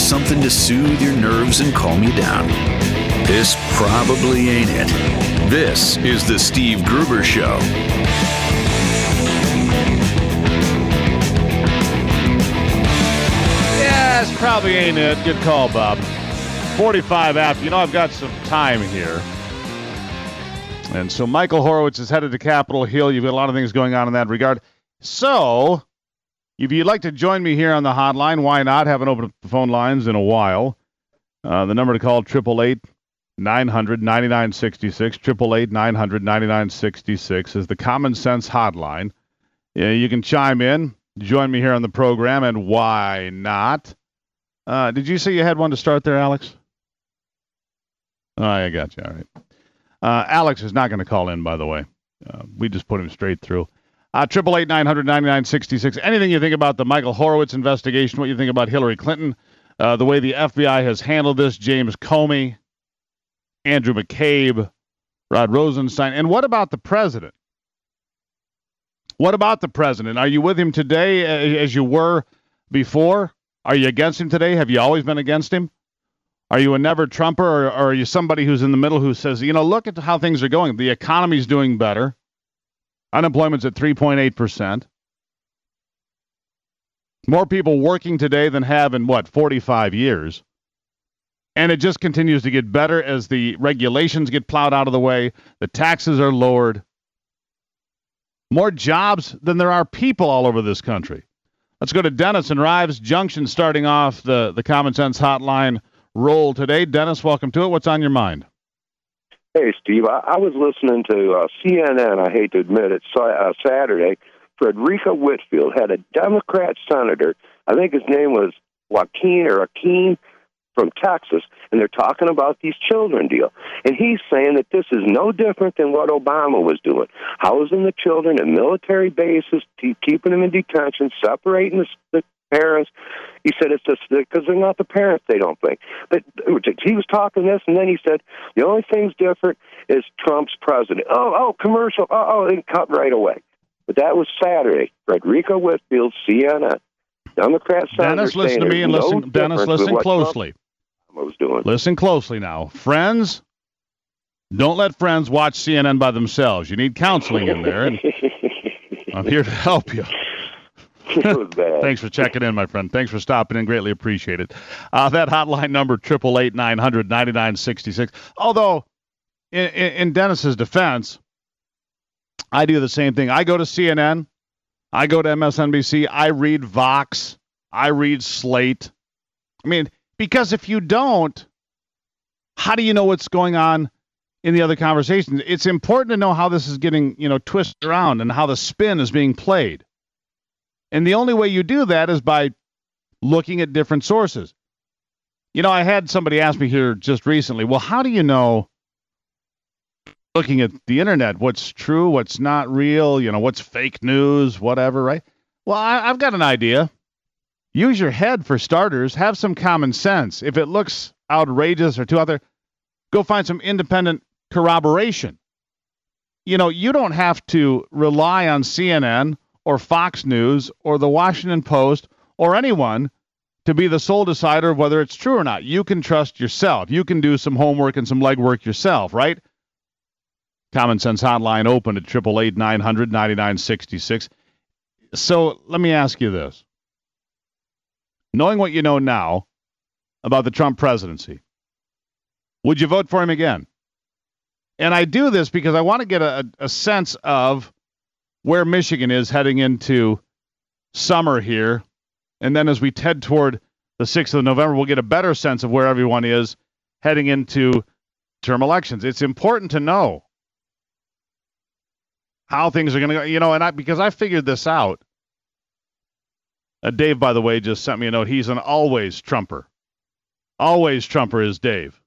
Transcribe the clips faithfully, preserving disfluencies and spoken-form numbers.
something to soothe your nerves and calm you down. This probably ain't it. This is the Steve Gruber Show. Yes, probably ain't it. Good call, Bob. forty-five after. You know, I've got some time here. And so Michael Horowitz is headed to Capitol Hill. You've got a lot of things going on in that regard. So, if you'd like to join me here on the hotline, why not? Haven't opened up the phone lines in a while. Uh, the number to call, eight eight eight, nine hundred, ninety-nine sixty-six. eight eight eight, nine hundred, ninety-nine sixty-six is the Common Sense hotline. Yeah, you can chime in, join me here on the program, and why not? Uh, did you say you had one to start there, Alex? Oh, I got you. All right. Uh, Alex is not going to call in, by the way. Uh, we just put him straight through. Uh, eight eight eight, nine hundred, ninety-nine sixty-six. Anything you think about the Michael Horowitz investigation, what you think about Hillary Clinton, uh, the way the F B I has handled this, James Comey, Andrew McCabe, Rod Rosenstein, and what about the president? What about the president? Are you with him today as you were before? Are you against him today? Have you always been against him? Are you a never Trumper, or, or are you somebody who's in the middle who says, you know, look at how things are going. The economy's doing better. Unemployment's at three point eight percent. More people working today than have in, what, forty-five years. And it just continues to get better as the regulations get plowed out of the way. The taxes are lowered. More jobs than there are people all over this country. Let's go to Dennis in Rives Junction, starting off the, the Common Sense Hotline roll today. Dennis, welcome to it. What's on your mind? Hey, Steve. I, I was listening to uh, C N N, I hate to admit it, so, uh, Saturday. Frederica Whitfield had a Democrat senator, I think his name was Joaquin or Akeem from Texas, and they're talking about these children deal. And he's saying that this is no different than what Obama was doing, housing the children in military bases, keeping them in detention, separating the, the parents. He said it's just because they're not the parents, they don't think. But he was talking this, and then he said the only thing's different is Trump's president. Oh, oh, commercial. Oh, oh, and cut right away. But that was Saturday. Frederica Whitfield, C N N, Democrat senator. Dennis, listen to me and listen. No Dennis, listen closely. Was doing. Listen closely now. Friends, don't let friends watch C N N by themselves. You need counseling in there, and I'm here to help you. Thanks for checking in, my friend. Thanks for stopping in. Greatly appreciate it. Uh, that hotline number, eight eight eight, nine hundred, ninety-nine sixty-six. Although, in, in, in Dennis's defense, I do the same thing. I go to C N N. I go to M S N B C. I read Vox. I read Slate. I mean, because if you don't, how do you know what's going on in the other conversations? It's important to know how this is getting, you know, twisted around and how the spin is being played. And the only way you do that is by looking at different sources. You know, I had somebody ask me here just recently, well, how do you know, looking at the internet, what's true, what's not real, you know, what's fake news, whatever, right? Well, I, I've got an idea. Use your head for starters. Have some common sense. If it looks outrageous or too out there, go find some independent corroboration. You know, you don't have to rely on C N N or Fox News or the Washington Post or anyone to be the sole decider of whether it's true or not. You can trust yourself. You can do some homework and some legwork yourself, right? Common Sense Hotline open at eight eight eight, nine hundred, ninety-nine sixty-six. So let me ask you this. Knowing what you know now about the Trump presidency, would you vote for him again? And I do this because I want to get a, a sense of where Michigan is heading into summer here. And then as we head toward the sixth of November, we'll get a better sense of where everyone is heading into term elections. It's important to know how things are going to go, you know, and I, because I figured this out. Uh, Dave, by the way, just sent me a note. He's an always Trumper. Always Trumper is Dave.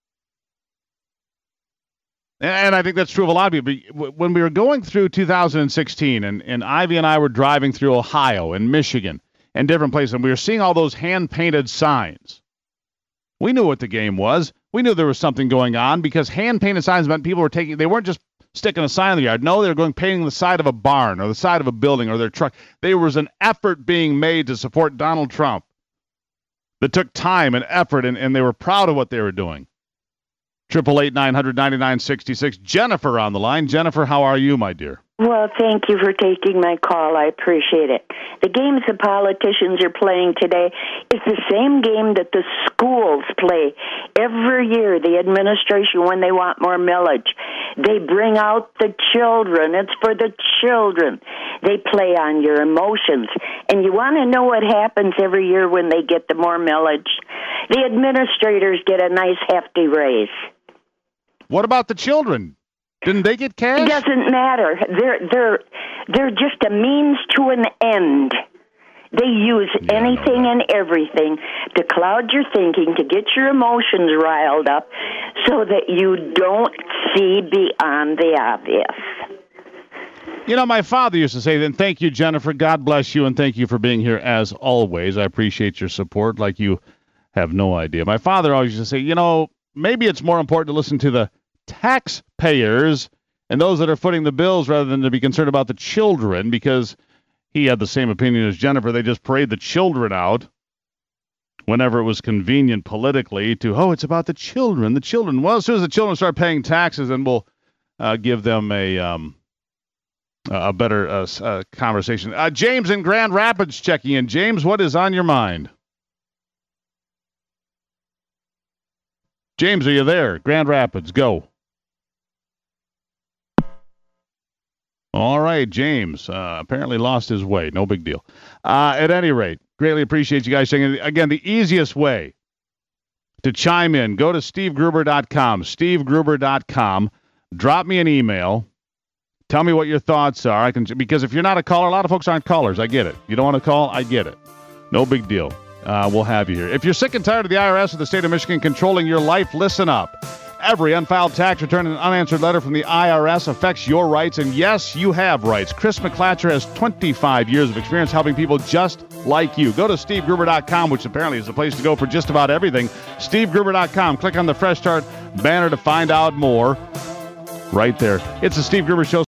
And, and I think that's true of a lot of people. But when we were going through two thousand sixteen, and, and Ivy and I were driving through Ohio and Michigan and different places, and we were seeing all those hand-painted signs, we knew what the game was. We knew there was something going on because hand-painted signs meant people were taking, they weren't just sticking a sign in the yard. No, they were going painting the side of a barn or the side of a building or their truck. There was an effort being made to support Donald Trump. that took time and effort, and, and they were proud of what they were doing. Triple eight nine hundred ninety nine sixty six. Jennifer on the line. Jennifer, how are you, my dear? Well, thank you for taking my call. I appreciate it. The games the politicians are playing today is the same game that the schools play every year, the administration, when they want more millage. They bring out the children. It's for the children. They play on your emotions. And you want to know what happens every year when they get the more millage? The administrators get a nice hefty raise. What about the children? Didn't they get cash? It doesn't matter. They're they're they're just a means to an end. They use yeah, anything and everything to cloud your thinking, to get your emotions riled up, so that you don't see beyond the obvious. You know, my father used to say, then thank you, Jennifer. God bless you, and thank you for being here as always. I appreciate your support like you have no idea. My father always used to say, you know, maybe it's more important to listen to the taxpayers and those that are footing the bills rather than to be concerned about the children, because he had the same opinion as Jennifer. They just parade the children out whenever it was convenient politically to, oh, it's about the children, the children. Well, as soon as the children start paying taxes, then we'll uh, give them a um, a better uh, uh, conversation. Uh, James in Grand Rapids checking in. James, what is on your mind? James, are you there? Grand Rapids, go. All right, James uh, apparently lost his way. No big deal. Uh, at any rate, greatly appreciate you guys checking in. Again, the easiest way to chime in, go to steve gruber dot com, steve gruber dot com. Drop me an email. Tell me what your thoughts are. I can because if you're not a caller, a lot of folks aren't callers. I get it. You don't want to call? I get it. No big deal. Uh, we'll have you here. If you're sick and tired of the I R S or the state of Michigan controlling your life, listen up. Every unfiled tax return and unanswered letter from the I R S affects your rights, and yes, you have rights. Chris McClatcher has twenty-five years of experience helping people just like you. Go to steve gruber dot com, which apparently is the place to go for just about everything. steve gruber dot com. Click on the Fresh Start banner to find out more. Right there. It's the Steve Gruber Show.